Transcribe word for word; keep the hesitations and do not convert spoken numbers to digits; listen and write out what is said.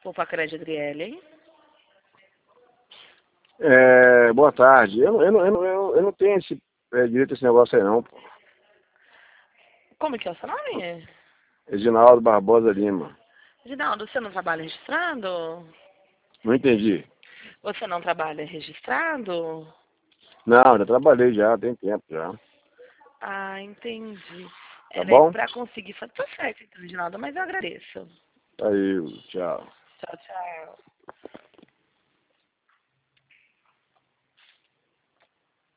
Poupa-Crédito Adriele. É, boa tarde. Eu, não- eu, não- eu, não- eu, não- eu não tenho esse é, direito a esse negócio aí não, pô. Como que é o seu nome? Reginaldo Barbosa Lima. Ginaldo, você não trabalha registrado? Não entendi. Você não trabalha registrado? Não, já trabalhei já, tem tempo já. Ah, entendi. Tá É, né, bom? pra conseguir fazer. Tá certo, então, Ginaldo, mas eu agradeço. Aí, tchau. Tchau, tchau.